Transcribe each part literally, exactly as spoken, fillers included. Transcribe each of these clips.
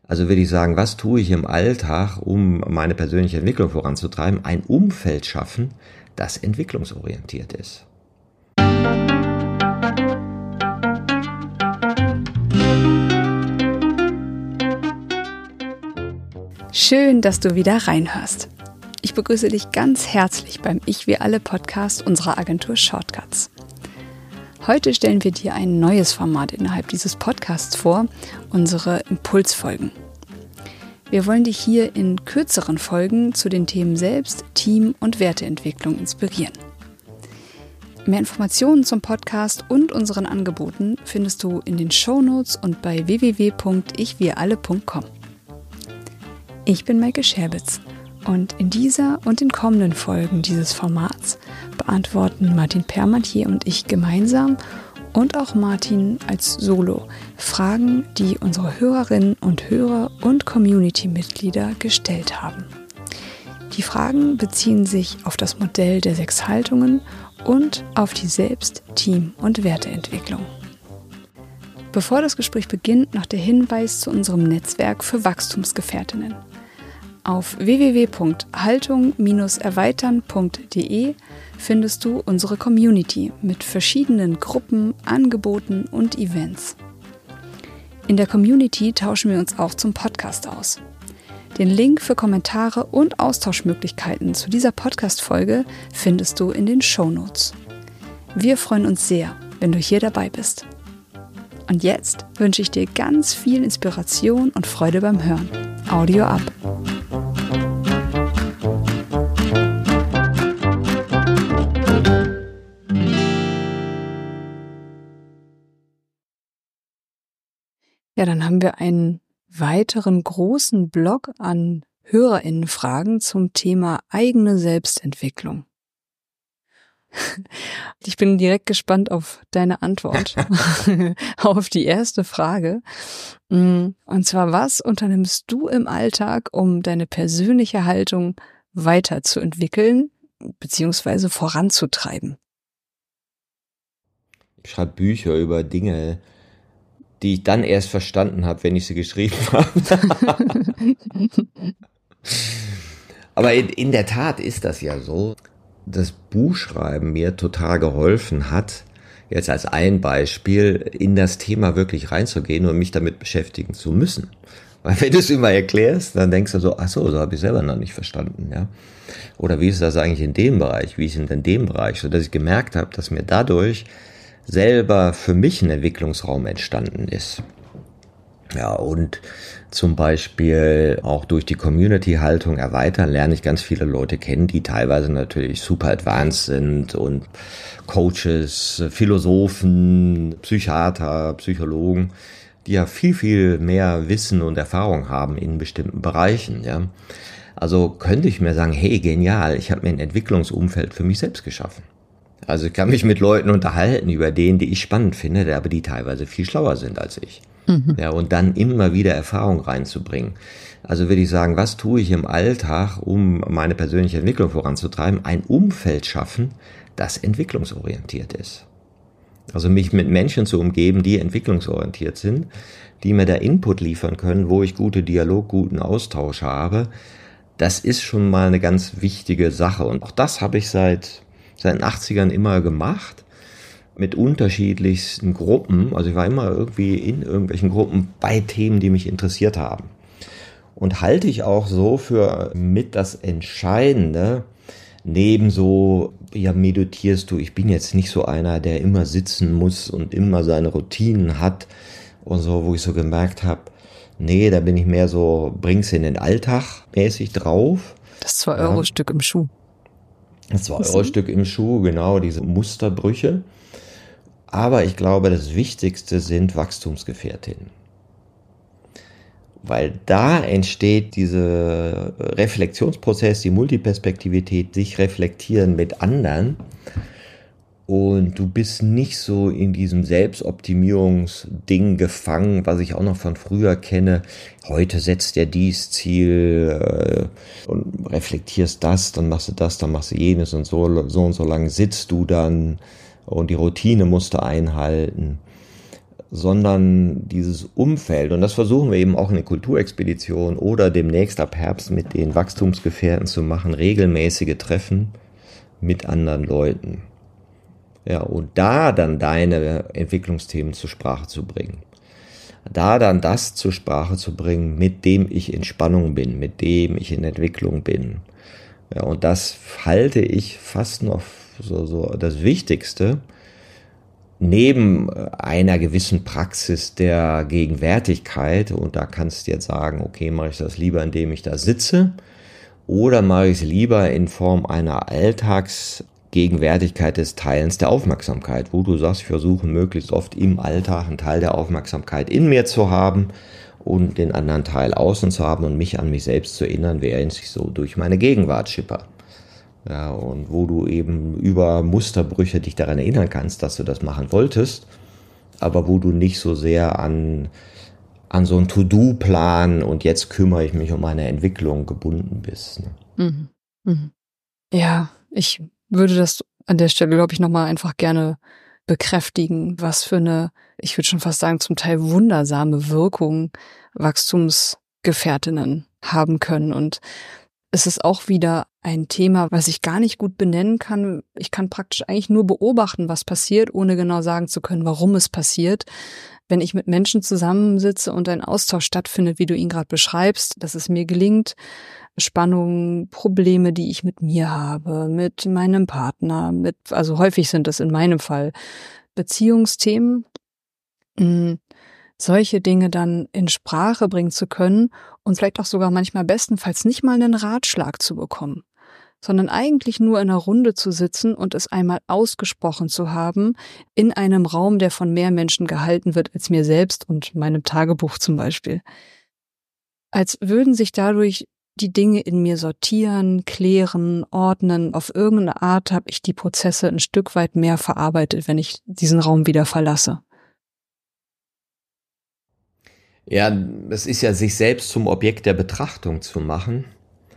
Also würde ich sagen, was tue ich im Alltag, um meine persönliche Entwicklung voranzutreiben? Ein Umfeld schaffen, das entwicklungsorientiert ist. Schön, dass du wieder reinhörst. Ich begrüße dich ganz herzlich beim Ich Wir Alle Podcast unserer Agentur Shortcuts. Heute stellen wir dir ein neues Format innerhalb dieses Podcasts vor, unsere Impulsfolgen. Wir wollen dich hier in kürzeren Folgen zu den Themen Selbst-, Team- und Werteentwicklung inspirieren. Mehr Informationen zum Podcast und unseren Angeboten findest du in den Shownotes und bei w w w punkt ich wir alle punkt com. Ich bin Maike Scherbitz und in dieser und den kommenden Folgen dieses Formats beantworten Martin Permatier und ich gemeinsam und auch Martin als Solo Fragen, die unsere Hörerinnen und Hörer und Community-Mitglieder gestellt haben. Die Fragen beziehen sich auf das Modell der sechs Haltungen und auf die Selbst-, Team- und Werteentwicklung. Bevor das Gespräch beginnt, noch der Hinweis zu unserem Netzwerk für Wachstumsgefährtinnen. Auf w w w punkt haltung Bindestrich erweitern punkt d e findest du unsere Community mit verschiedenen Gruppen, Angeboten und Events. In der Community tauschen wir uns auch zum Podcast aus. Den Link für Kommentare und Austauschmöglichkeiten zu dieser Podcast-Folge findest du in den Shownotes. Wir freuen uns sehr, wenn du hier dabei bist. Und jetzt wünsche ich dir ganz viel Inspiration und Freude beim Hören. Audio ab! Ja, dann haben wir einen weiteren großen Block an HörerInnenfragen zum Thema eigene Selbstentwicklung. Ich bin direkt gespannt auf deine Antwort auf die erste Frage. Und zwar, was unternimmst du im Alltag, um deine persönliche Haltung weiterzuentwickeln bzw. voranzutreiben? Ich schreibe Bücher über Dinge, die ich dann erst verstanden habe, wenn ich sie geschrieben habe. Aber in, in der Tat ist das ja so, dass Buchschreiben mir total geholfen hat, jetzt als ein Beispiel, in das Thema wirklich reinzugehen und mich damit beschäftigen zu müssen. Weil wenn du es immer erklärst, dann denkst du so, ach so, so habe ich selber noch nicht verstanden, ja. Oder wie ist das eigentlich in dem Bereich, wie ist es in dem Bereich, sodass ich gemerkt habe, dass mir dadurch selber für mich ein Entwicklungsraum entstanden ist. Ja, und zum Beispiel auch durch die Community-Haltung erweitern, lerne ich ganz viele Leute kennen, die teilweise natürlich super advanced sind und Coaches, Philosophen, Psychiater, Psychologen, die ja viel, viel mehr Wissen und Erfahrung haben in bestimmten Bereichen, ja. Also könnte ich mir sagen, hey, genial, ich habe mir ein Entwicklungsumfeld für mich selbst geschaffen. Also ich kann mich mit Leuten unterhalten über denen, die ich spannend finde, aber die teilweise viel schlauer sind als ich. Mhm. Ja, und dann immer wieder Erfahrung reinzubringen. Also würde ich sagen, was tue ich im Alltag, um meine persönliche Entwicklung voranzutreiben? Ein Umfeld schaffen, das entwicklungsorientiert ist. Also mich mit Menschen zu umgeben, die entwicklungsorientiert sind, die mir da Input liefern können, wo ich gute Dialog, guten Austausch habe. Das ist schon mal eine ganz wichtige Sache. Und auch das habe ich seit seit den achtzigern immer gemacht, mit unterschiedlichsten Gruppen. Also ich war immer irgendwie in irgendwelchen Gruppen bei Themen, die mich interessiert haben. Und halte ich auch so für mit das Entscheidende, neben so, ja, meditierst du, ich bin jetzt nicht so einer, der immer sitzen muss und immer seine Routinen hat und so, wo ich so gemerkt habe, nee, da bin ich mehr so, bring's in den Alltag mäßig drauf. Das zwei-Euro-Stück im Schuh. Das zwei-Euro-Stück im Schuh, genau, diese Musterbrüche. Aber ich glaube, das Wichtigste sind Wachstumsgefährtinnen. Weil da entsteht dieser Reflexionsprozess, die Multiperspektivität, sich reflektieren mit anderen. Und du bist nicht so in diesem Selbstoptimierungsding gefangen, was ich auch noch von früher kenne. Heute setzt er dies Ziel äh, und reflektierst das, dann machst du das, dann machst du jenes und so, so und so lang sitzt du dann und die Routine musst du einhalten. sondern dieses Umfeld. Und das versuchen wir eben auch in der Kulturexpedition oder demnächst ab Herbst mit den Wachstumsgefährten zu machen, regelmäßige Treffen mit anderen Leuten. Ja, und da dann deine Entwicklungsthemen zur Sprache zu bringen. Da dann das zur Sprache zu bringen, mit dem ich in Spannung bin, mit dem ich in Entwicklung bin. Ja, und das halte ich fast noch so, so das Wichtigste, neben einer gewissen Praxis der Gegenwärtigkeit. Und da kannst du jetzt sagen, okay, mache ich das lieber, indem ich da sitze, oder mache ich es lieber in Form einer Alltagsgegenwärtigkeit des Teilens der Aufmerksamkeit, wo du sagst, ich versuche möglichst oft im Alltag einen Teil der Aufmerksamkeit in mir zu haben und den anderen Teil außen zu haben und mich an mich selbst zu erinnern, während ich so durch meine Gegenwart schipper. Ja, und wo du eben über Musterbrüche dich daran erinnern kannst, dass du das machen wolltest, aber wo du nicht so sehr an, an so einen To-Do-Plan und jetzt kümmere ich mich um meine Entwicklung gebunden bist. Ne? Mhm. Mhm. Ja, ich würde das an der Stelle, glaube ich, nochmal einfach gerne bekräftigen, was für eine, ich würde schon fast sagen, zum Teil wundersame Wirkung Wachstumsgefährtinnen haben können. Und es ist auch wieder ein Thema, was ich gar nicht gut benennen kann. Ich kann praktisch eigentlich nur beobachten, was passiert, ohne genau sagen zu können, warum es passiert. Wenn ich mit Menschen zusammensitze und ein Austausch stattfindet, wie du ihn gerade beschreibst, dass es mir gelingt, Spannungen, Probleme, die ich mit mir habe, mit meinem Partner, mit, also häufig sind es in meinem Fall Beziehungsthemen, mh, solche Dinge dann in Sprache bringen zu können und vielleicht auch sogar manchmal bestenfalls nicht mal einen Ratschlag zu bekommen, sondern eigentlich nur in einer Runde zu sitzen und es einmal ausgesprochen zu haben in einem Raum, der von mehr Menschen gehalten wird als mir selbst und meinem Tagebuch zum Beispiel. Als würden sich dadurch die Dinge in mir sortieren, klären, ordnen. Auf irgendeine Art habe ich die Prozesse ein Stück weit mehr verarbeitet, wenn ich diesen Raum wieder verlasse. Ja, es ist ja, sich selbst zum Objekt der Betrachtung zu machen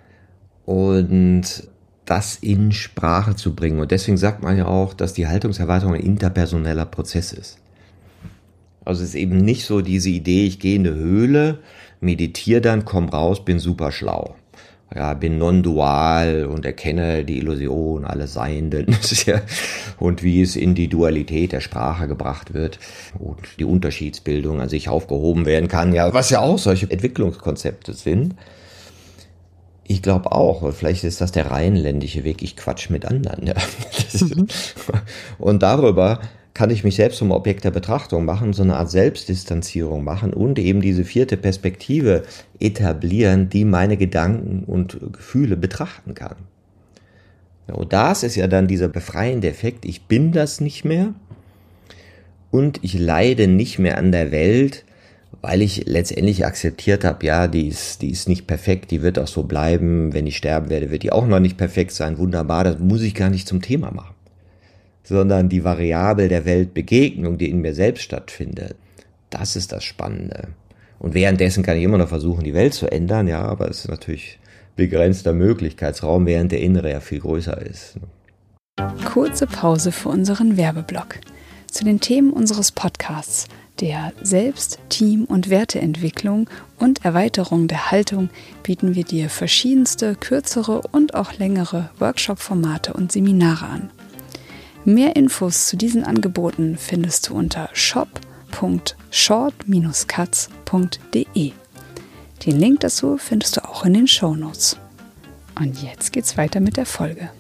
und das in Sprache zu bringen. Und deswegen sagt man ja auch, dass die Haltungserweiterung ein interpersoneller Prozess ist. Also es ist eben nicht so diese Idee, ich gehe in eine Höhle, meditiere dann, komm raus, bin super schlau. Ja, bin non-dual und erkenne die Illusion alles Seienden und wie es in die Dualität der Sprache gebracht wird und die Unterschiedsbildung an sich aufgehoben werden kann, ja, was ja auch solche Entwicklungskonzepte sind. Ich glaube auch, vielleicht ist das der rheinländische Weg, ich quatsch mit anderen. Ja. Mhm. Und darüber kann ich mich selbst zum Objekt der Betrachtung machen, so eine Art Selbstdistanzierung machen und eben diese vierte Perspektive etablieren, die meine Gedanken und Gefühle betrachten kann. Ja, und das ist ja dann dieser befreiende Effekt, ich bin das nicht mehr und ich leide nicht mehr an der Welt, weil ich letztendlich akzeptiert habe, ja, die ist, die ist nicht perfekt, die wird auch so bleiben, wenn ich sterben werde, wird die auch noch nicht perfekt sein, wunderbar, das muss ich gar nicht zum Thema machen. Sondern die Variable der Weltbegegnung, die in mir selbst stattfindet, das ist das Spannende. Und währenddessen kann ich immer noch versuchen, die Welt zu ändern, ja, aber es ist natürlich begrenzter Möglichkeitsraum, während der innere ja viel größer ist. Kurze Pause für unseren Werbeblock. Zu den Themen unseres Podcasts, der Selbst-, Team- und Werteentwicklung und Erweiterung der Haltung, bieten wir dir verschiedenste, kürzere und auch längere Workshop-Formate und Seminare an. Mehr Infos zu diesen Angeboten findest du unter shop punkt short dash cuts punkt de. Den Link dazu findest du auch in den Shownotes. Und jetzt geht's weiter mit der Folge.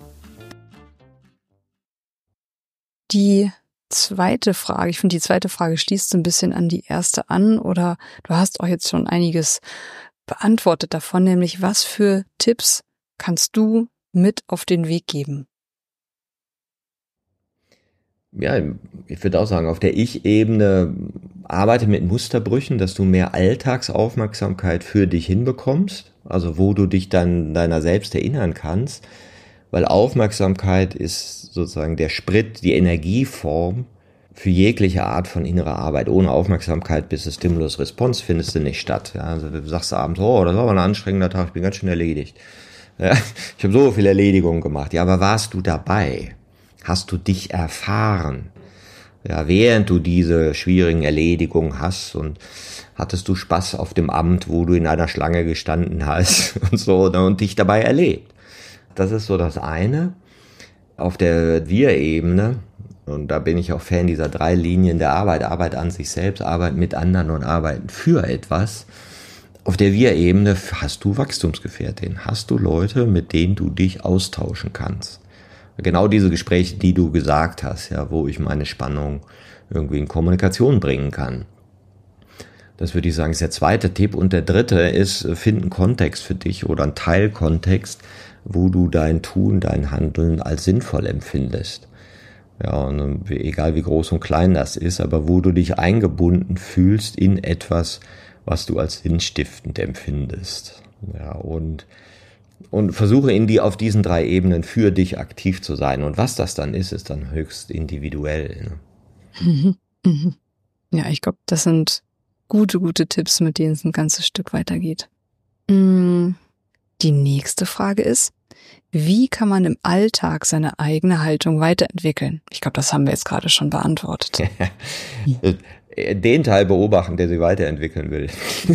Die zweite Frage, ich finde die zweite Frage schließt so ein bisschen an die erste an, oder du hast auch jetzt schon einiges beantwortet davon, nämlich was für Tipps kannst du mit auf den Weg geben? Ja, ich würde auch sagen, auf der Ich-Ebene arbeite mit Musterbrüchen, dass du mehr Alltagsaufmerksamkeit für dich hinbekommst, also wo du dich dann deiner selbst erinnern kannst, weil Aufmerksamkeit ist sozusagen der Sprit, die Energieform für jegliche Art von innerer Arbeit. Ohne Aufmerksamkeit bis das Stimulus-Response findest du nicht statt. Ja, also du sagst abends, oh, das war mal ein anstrengender Tag, ich bin ganz schön erledigt. Ja, ich habe so viele Erledigungen gemacht. Ja, aber warst du dabei? Hast du dich erfahren? Ja, während du diese schwierigen Erledigungen hast und hattest du Spaß auf dem Amt, wo du in einer Schlange gestanden hast und so und dich dabei erlebt. Das ist so das eine. Auf der Wir-Ebene, und da bin ich auch Fan dieser drei Linien der Arbeit, Arbeit an sich selbst, Arbeit mit anderen und Arbeiten für etwas. Auf der Wir-Ebene hast du Wachstumsgefährtinnen, hast du Leute, mit denen du dich austauschen kannst. Genau diese Gespräche, die du gesagt hast, ja, wo ich meine Spannung irgendwie in Kommunikation bringen kann. Das würde ich sagen, ist der zweite Tipp. Und der dritte ist, find einen Kontext für dich oder einen Teilkontext, wo du dein Tun, dein Handeln als sinnvoll empfindest. Ja, und egal wie groß und klein das ist, aber wo du dich eingebunden fühlst in etwas, was du als sinnstiftend empfindest. Ja, und, und versuche in die, auf diesen drei Ebenen für dich aktiv zu sein. Und was das dann ist, ist dann höchst individuell. Ne? Mhm. Mhm. Ja, ich glaube, das sind gute, gute Tipps, mit denen es ein ganzes Stück weitergeht. Die nächste Frage ist, wie kann man im Alltag seine eigene Haltung weiterentwickeln? Ich glaube, das haben wir jetzt gerade schon beantwortet. Den Teil beobachten, der sie weiterentwickeln will.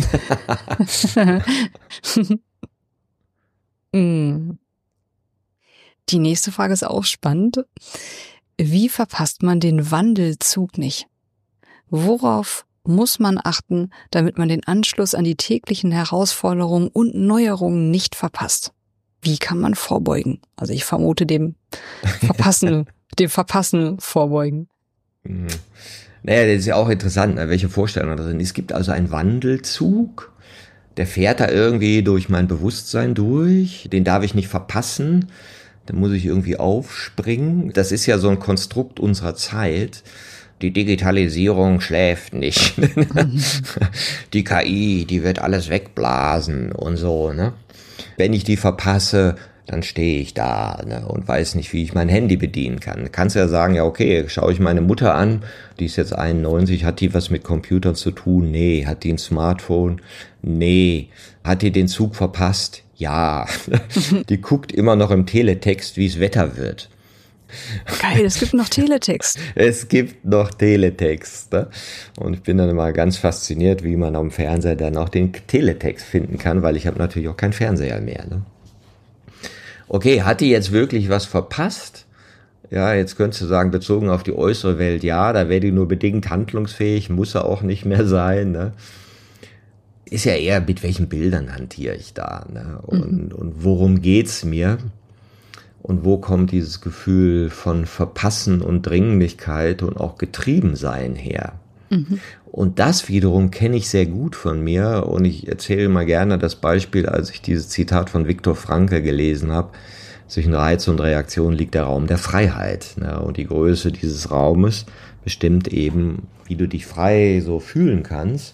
Die nächste Frage ist auch spannend. Wie verpasst man den Wandelzug nicht? Worauf muss man achten, damit man den Anschluss an die täglichen Herausforderungen und Neuerungen nicht verpasst? Wie kann man vorbeugen? Also ich vermute dem Verpassen, dem Verpassen vorbeugen. Mhm. Naja, das ist ja auch interessant, welche Vorstellungen da sind. Es gibt also einen Wandelzug, der fährt da irgendwie durch mein Bewusstsein durch, den darf ich nicht verpassen, da muss ich irgendwie aufspringen. Das ist ja so ein Konstrukt unserer Zeit. Die Digitalisierung schläft nicht. Die K I, die wird alles wegblasen und so, ne? Wenn ich die verpasse, dann stehe ich da, ne, und weiß nicht, wie ich mein Handy bedienen kann. Kannst ja sagen, ja okay, schaue ich meine Mutter an, die ist jetzt einundneunzig, hat die was mit Computern zu tun? Nee. Hat die ein Smartphone? Nee. Hat die den Zug verpasst? Ja. Die guckt immer noch im Teletext, wie es Wetter wird. Geil, es gibt noch Teletext. Es gibt noch Teletext. Ne? Und ich bin dann immer ganz fasziniert, wie man am Fernseher dann auch den Teletext finden kann, weil ich habe natürlich auch keinen Fernseher mehr. Ne? Okay, hat die jetzt wirklich was verpasst? Ja, jetzt könntest du sagen, bezogen auf die äußere Welt, ja, da wäre die nur bedingt handlungsfähig, muss er auch nicht mehr sein. Ne? Ist ja eher, mit welchen Bildern hantiere ich da? Ne? Und, mhm. und worum geht's mir? Und wo kommt dieses Gefühl von Verpassen und Dringlichkeit und auch Getriebensein her? Mhm. Und das wiederum kenne ich sehr gut von mir. Und ich erzähle mal gerne das Beispiel, als ich dieses Zitat von Viktor Frankl gelesen habe. Zwischen Reiz und Reaktion liegt der Raum der Freiheit. Und die Größe dieses Raumes bestimmt eben, wie du dich frei so fühlen kannst.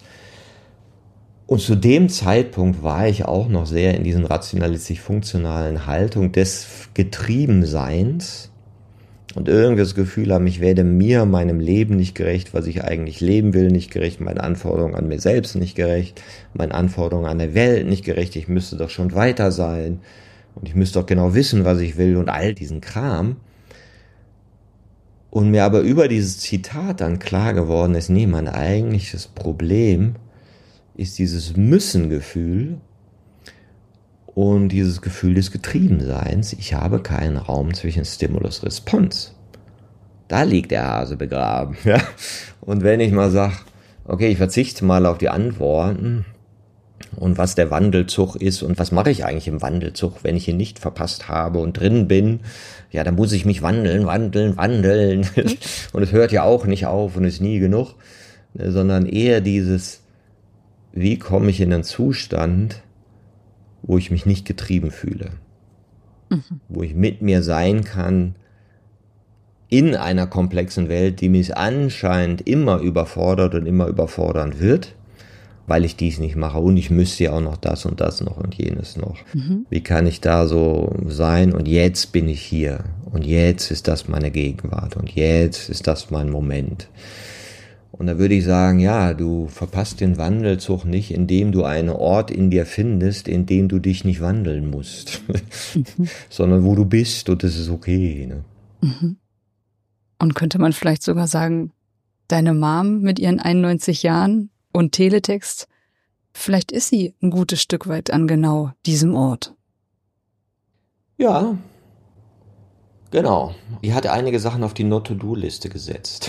Und zu dem Zeitpunkt war ich auch noch sehr in diesen rationalistisch-funktionalen Haltung des Getriebenseins und irgendwie das Gefühl haben, ich werde mir, meinem Leben nicht gerecht, was ich eigentlich leben will, nicht gerecht, meine Anforderungen an mir selbst nicht gerecht, meine Anforderungen an der Welt nicht gerecht, ich müsste doch schon weiter sein und ich müsste doch genau wissen, was ich will und all diesen Kram. Und mir aber über dieses Zitat dann klar geworden ist, nee, mein eigentliches Problem ist dieses Müssen-Gefühl und dieses Gefühl des Getriebenseins. Ich habe keinen Raum zwischen Stimulus-Response. Da liegt der Hase begraben. Ja? Und wenn ich mal sage, okay, ich verzichte mal auf die Antworten und was der Wandelzug ist und was mache ich eigentlich im Wandelzug, wenn ich ihn nicht verpasst habe und drin bin, ja, dann muss ich mich wandeln, wandeln, wandeln. Und es hört ja auch nicht auf und ist nie genug, sondern eher dieses, wie komme ich in einen Zustand, wo ich mich nicht getrieben fühle, mhm. wo ich mit mir sein kann in einer komplexen Welt, die mich anscheinend immer überfordert und immer überfordern wird, weil ich dies nicht mache und ich müsste ja auch noch das und das noch und jenes noch. Mhm. Wie kann ich da so sein und jetzt bin ich hier und jetzt ist das meine Gegenwart und jetzt ist das mein Moment. Und da würde ich sagen, ja, du verpasst den Wandelzug nicht, indem du einen Ort in dir findest, in dem du dich nicht wandeln musst, mhm. sondern wo du bist und das ist okay. Ne? Mhm. Und könnte man vielleicht sogar sagen, deine Mom mit ihren einundneunzig Jahren und Teletext, vielleicht ist sie ein gutes Stück weit an genau diesem Ort. Ja, genau. Die hatte einige Sachen auf die Not-to-Do-Liste gesetzt.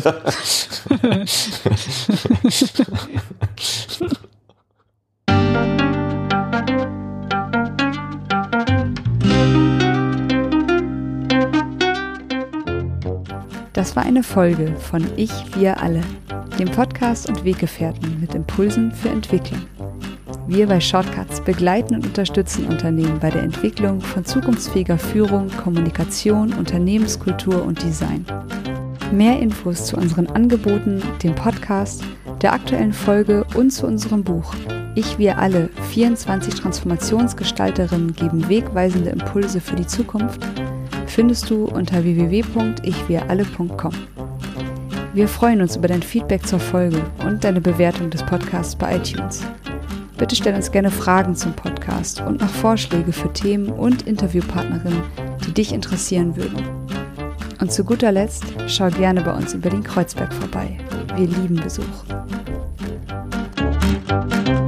Das war eine Folge von Ich, wir alle, dem Podcast und Weggefährten mit Impulsen für Entwicklung. Wir bei Shortcuts begleiten und unterstützen Unternehmen bei der Entwicklung von zukunftsfähiger Führung, Kommunikation, Unternehmenskultur und Design. Mehr Infos zu unseren Angeboten, dem Podcast, der aktuellen Folge und zu unserem Buch Ich, wir alle, vierundzwanzig Transformationsgestalterinnen geben wegweisende Impulse für die Zukunft findest du unter w w w punkt ich wir alle punkt com. Wir freuen uns über dein Feedback zur Folge und deine Bewertung des Podcasts bei iTunes. Bitte stell uns gerne Fragen zum Podcast und noch Vorschläge für Themen und Interviewpartnerinnen, die dich interessieren würden. Und zu guter Letzt, schau gerne bei uns in Berlin-Kreuzberg vorbei. Wir lieben Besuch.